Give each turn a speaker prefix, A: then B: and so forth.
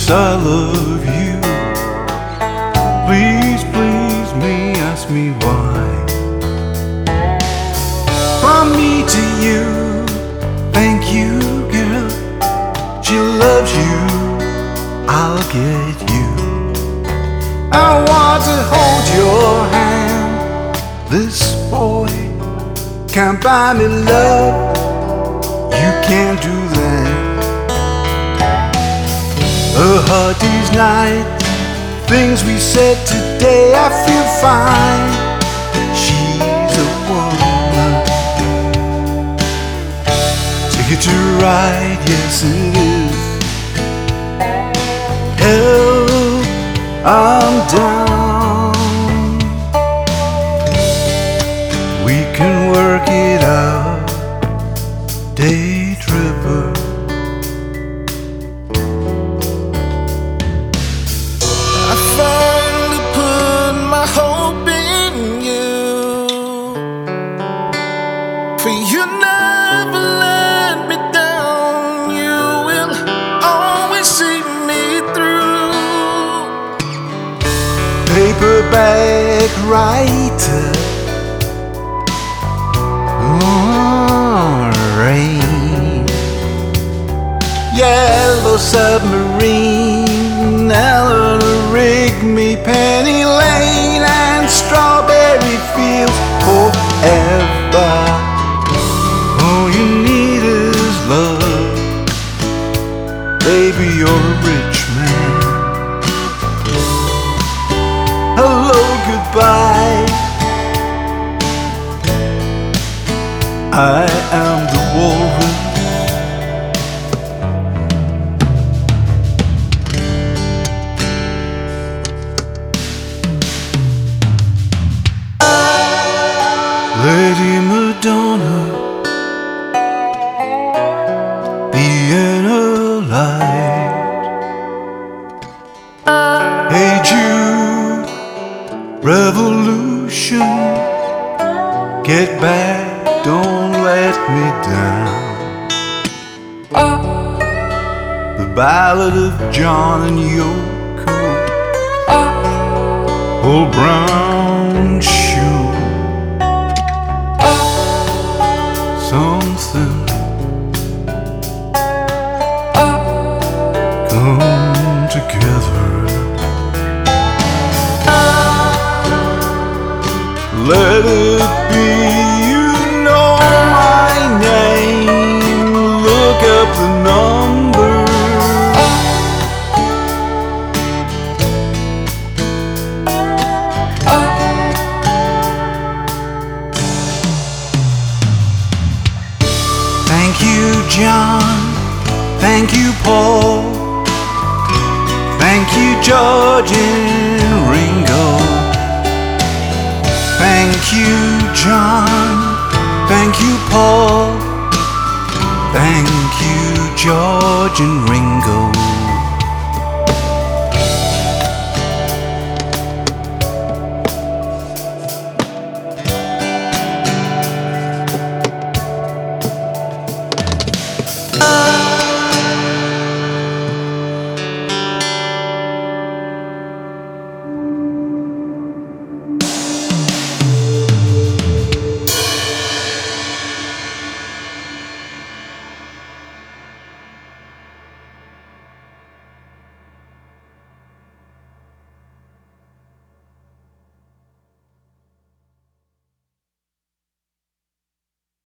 A: Yes, I love you. Please, please me, ask me why. From me to you, thank you, girl. She loves you, I'll get you. I want to hold your hand. This boy can't buy me love. You can't do that. A hard day's night, things we said today, I feel fine. She's a woman. Take it to ride, yes it is. Help, I'm down. We can work it out, day tripper.
B: For you never let me down, you will always see me through.
A: Paperback writer, rain, yellow submarine, Eleanor Rigby, Penny Lane, and strawberry fields forever. All you need is love, baby, you're a rich man. Hello, goodbye, I am the walrus. Lady Madonna, Vienna light. Hey Jude, revolution, get back, don't let me down. The Ballad of John and Yoko, old brown shoe. Something come together. Let it be, you know my name. Look up the number. Thank you, John. Thank you, Paul. Thank you, George and Ringo. Thank you, John. Thank you, Paul. Thank you, George and Ringo.